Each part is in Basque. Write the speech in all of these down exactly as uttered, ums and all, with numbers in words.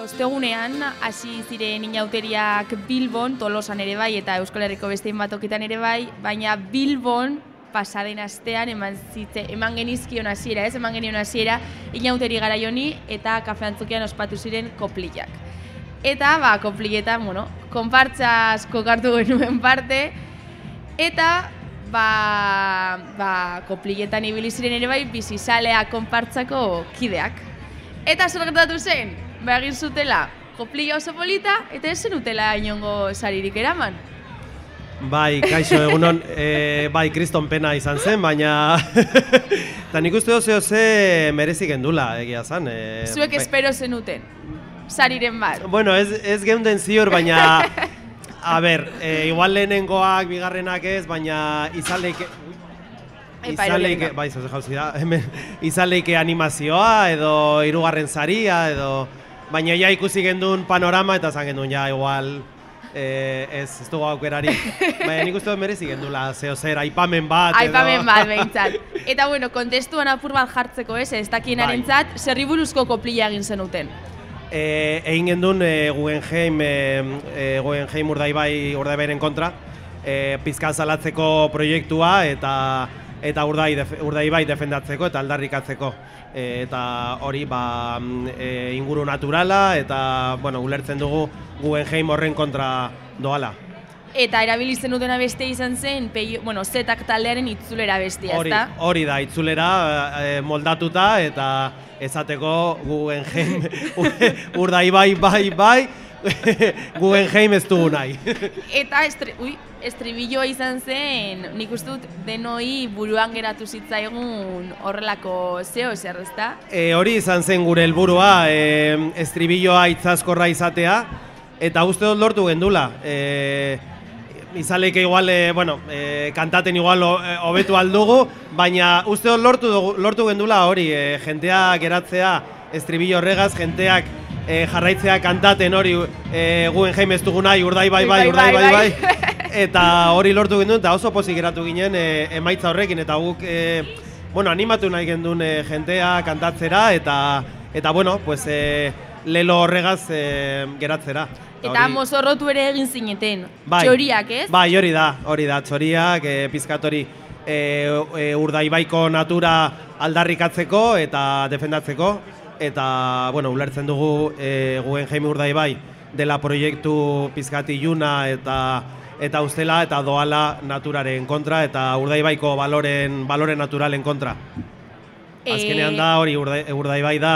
ostegunean hasi ziren inauteriak Bilbon, Tolosan ere bai eta Euskal Herriko beste hainbatokitan ere bai, baina Bilbon pasaden astean eman zitze, eman genizkion hasiera, ez eman genion hasiera inauteri garaioni eta kafe antzokian ospatu ziren koplillak. Eta ba koplilletan, bueno, konpartza asko hartu genuen parte eta ba ba koplilletan ibili ziren ere bai bizizalea konpartzako kideak. Eta zer gertatu zen? Ba egin zutela koplilla oso polita eta ez zenutela inongo saririk eraman. Bai, kaixo, egunon, e, bai, kriston pena izan zen, baina eta nik uste dozeo ze merezik gendula, egia zan. E, Zuek bai. espero zenuten, sariren bat. Bueno, ez, ez geunden ziur, baina, a ber, e, igual lehenengoak, bigarrenak ez, baina izan leike... Izan leike, bai, zoze jauzi da, hemen, izan leike animazioa, edo hirugarren saria, edo... Baina ja ikusi gendun panorama, eta zan gendun ja, igual... Eh, ez, ez dugu aukerari. Baina nik uste dut merezi gendula, zeo zer, aipamen bat edo... Aipamen bat, behintzat. Eta bueno, kontestuan apur bat jartzeko ez, ez dakienaren-zat, zerri buruzko koplilla egin zenuten? Eh, egin gendun eh, Guggenheim, eh, Guggenheim Urdaibai, Urdaibairen kontra, eh, pizkan salatzeko proiektua eta eta Urdai, Urdaibai defendatzeko eta aldarrikatzeko. E, eta hori ba, e, inguru naturala eta bueno, ulertzen dugu Guggenheim horren kontra doala. Eta erabili zenutena beste izan zen, peio, bueno, zetak taldearen itzulera bestia, ezta? Hori da, itzulera e, moldatuta eta esateko Guggenheim Urdaibai bai bai, Guggenheim ez dugu nahi. Eta estre, ui, estribilloa izan zen, nik uste dut denoi buruan geratu zitzaigun horrelako zeo zer, ezta? E, hori izan zen gure helburua, e, estribilloa itzazkorra izatea, eta uste dut lortu gendula. E, izaleke igual, e, bueno, e, kantaten igual hobetu aldugu, baina uste dut lortu, lortu gendula hori, e, jentea geratzea estribillo horregaz, jenteak e, jarraitzea kantaten hori e, Guggenheim ez dugu nahi, Urdaibai bai, Urdaibai bai, eta hori lortu gendun, eta oso pozik geratu ginen e, emaitza horrekin, eta guk e, bueno, animatu nahi gendun e, jentea kantatzera, eta, eta bueno, pues, e, lelo horregaz e, geratzera. Eta hori... mozorrotu ere egin zineten, bai, txoriak, ez? Bai, hori da, hori da, txoriak, e, pizkatori e, e, Urdaibaiko natura aldarrikatzeko eta defendatzeko, eta, bueno, ulertzen dugu e, Guggenheim Urdaibai dela proiektu pizkati iluna eta eta ustela eta doala naturaren kontra eta Urdaibaiko baloren, balore naturalen kontra. E... Azkenean da hori Urdaibai da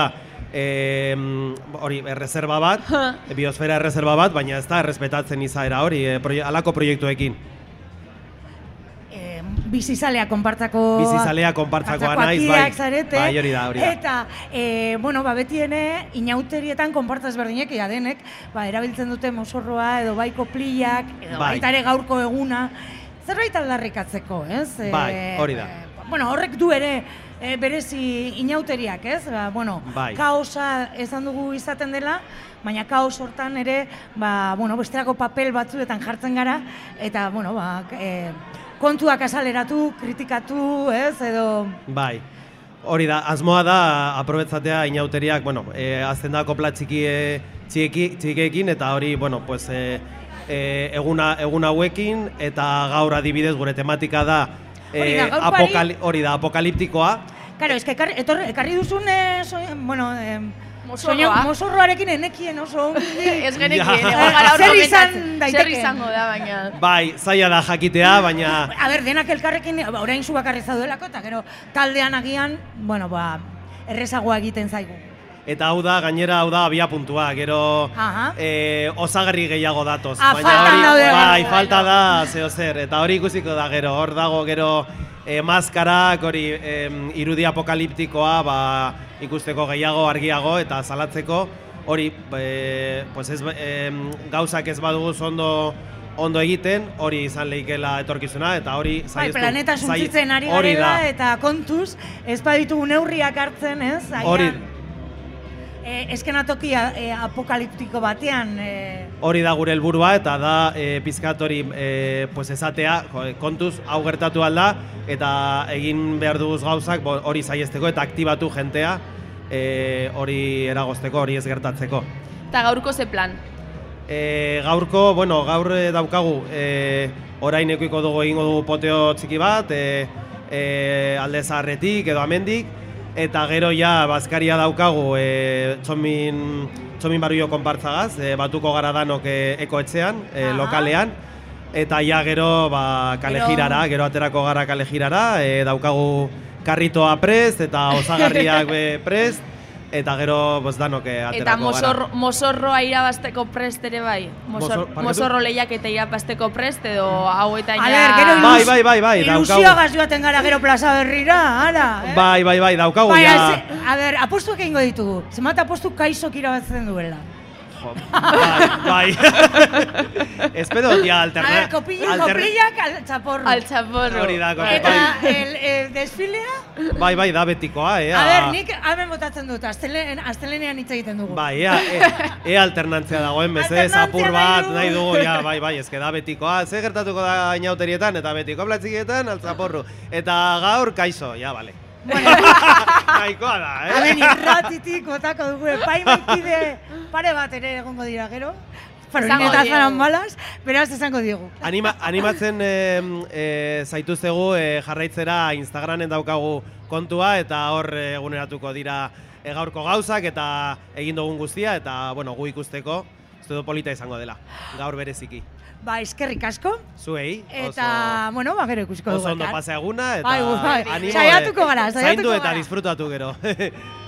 e, hori erreserba bat, biosfera erreserba bat, baina ez da errespetatzen izaera hori e, proie, alako proiektuekin. E, bizizalea konpartzako... Bizizalea konpartzakoa naiz, bai. Zarete, bai, hori da, hori da. Eta, e, bueno, ba, betiene, inauterietan konpartaz berdinek, ea denek, ba, erabiltzen dute mozorroa, edo bai koplillak, edo bai. baita ere gaurko eguna, zerbait aldarrikatzeko, ez? Bai, hori da. E, bueno, horrek du ere, e, berezi inauteriak, ez? Ba, bueno, bai. Kaosa esan dugu izaten dela, baina kaos hortan ere, ba, bueno, besterako papel batzuetan jartzen gara, eta, bueno, ba, e, kontuak azaleratu, kritikatu, ez, edo... Bai, hori da, asmoa da, aprobetzatea inauteriak, bueno, e, azten da kopla txiki, e, txiki, txikeekin, eta hori, bueno, pues, e, e, eguna, egun hauekin, eta gaur adibidez gure tematika da, e, apokali, hori da, apokaliptikoa. Claro, es que ekarri, ekarri duzun, e, so, bueno, e, Mozorroa. Mozorroarekin enekien oso ongi. Ez genekien, egon gara hor izan daiteke. Zer izango da, baina... Bai, zaila da jakitea, baina... A ber, denak elkarrekin, orain zu bakarri zaudelako, eta gero taldean agian, bueno, ba, errezagoa egiten zaigu. Eta hau da, gainera hau da abia puntua, gero e, osagarri gehiago datoz. Ah, baina hori, daude, bai, falta da, zeo zer, eta hori ikusiko da gero, hor dago gero e, maskarak, hori e, irudi apokaliptikoa, ba, ikusteko gehiago, argiago eta zalatzeko, hori e, pues ez, e, gauzak ez badugu ondo ondo egiten, hori izan lehikela etorkizuna, eta hori bai, planeta suntsitzen ari garela, eta kontuz, ez baditugu neurriak hartzen, ez? Hori e, eskenatoki e, apokaliptiko batean. E... Hori da gure helburua eta da e, pizkat hori e, pues esatea, kontuz hau gertatu alda, eta egin behar duguz gauzak hori saiesteko eta aktibatu jentea hori e, eragozteko, hori ez gertatzeko. Eta gaurko ze plan? E, gaurko, bueno, gaur daukagu, e, orain ekoiko dugu egingo dugu poteo txiki bat, e, e, alde zaharretik edo amendik, eta gero ja bazkaria daukagu e, txomin, txomin barrio konpartzagaz, e, batuko gara danok e, ekoetxean, e, lokalean, eta ja gero ba, kale jirara, gero aterako gara kale jirara, e, daukagu karritoa prest eta osagarriak prest, eta gero pues, danok aterako eta mozor, gara. Eta mozorroa irabazteko prest ere bai? Mozor, Mozor, mozorro lehiak eta irabazteko prest edo hau eta ina... Bai, bai, bai, bai, ilusioa gazioaten gara gero plaza berrira, ara, eh? Bai, bai, bai, daukagu bai, ja... Se, a ber, apostuak egingo ditugu, zemat apostu kaizok irabazten duela. Jo, bai, bai. Espero, ja, alterna... A ver, kopilla, alter... kopillak al txaporro. Al txaporro. Hori da, kopilla. Eta el, el desfilea? Bai, bai, da betikoa, ea. A ver, nik hemen botatzen dut, astelenean hitz egiten dugu. Bai, ea, ea, ea alternantzia dagoen, bezez, apur bat, nahi dugu, ja, bai, bai, ezke da betikoa. Ze gertatuko da inauterietan, eta betiko platzikietan, al txaporro. Eta gaur, kaixo, ja, bale. Bueno, nahikoa da, eh? A ber, irratitik botako dugu, epaimaikide pare bat ere egongo dira gero. Farolinetas faran balas, beraz esango diegu. Anima, animatzen e, e, zaituztegu e, jarraitzera Instagramen daukagu kontua, eta hor eguneratuko dira e, gaurko gauzak eta egin dugun guztia, eta bueno, gu ikusteko, uste du polita izango dela, gaur bereziki. Ba, eskerrik asko. Zuei. Eta, bueno, ba, gero ikusiko dugu. Oso ondo pasea eguna, eta bai, bai. animo, Saiatuko gara, saiatuko zaindu gara. eta disfrutatu gero.